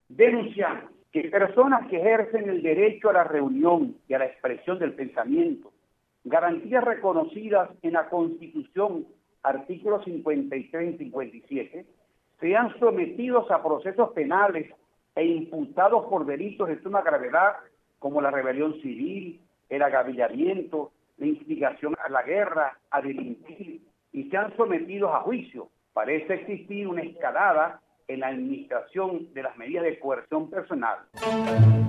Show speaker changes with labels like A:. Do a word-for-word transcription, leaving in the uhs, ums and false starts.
A: Denunciamos que personas que ejercen el derecho a la reunión y a la expresión del pensamiento, garantías reconocidas en la Constitución, artículos cincuenta y tres y cincuenta y siete, sean sometidos a procesos penales e imputados por delitos de suma gravedad como la rebelión civil, el agavillamiento, la instigación a la guerra, a delinquir, y sean sometidos a juicio. Parece existir una escalada en la administración de las medidas de coerción personal.